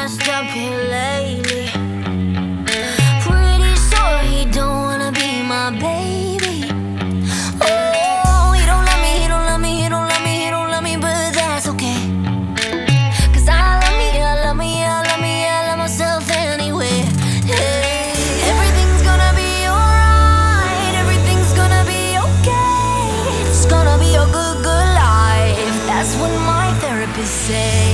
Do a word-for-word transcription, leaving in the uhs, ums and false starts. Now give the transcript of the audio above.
messed up here lately. Pretty sure he don't wanna be my baby. Oh, he don't love me, he don't love me, he don't love me, he don't love me, but that's okay. Cause I love me, I love me, I love me, I love myself anyway. Hey, everything's gonna be alright, everything's gonna be okay. It's gonna be a good, good life. That's what my therapist say.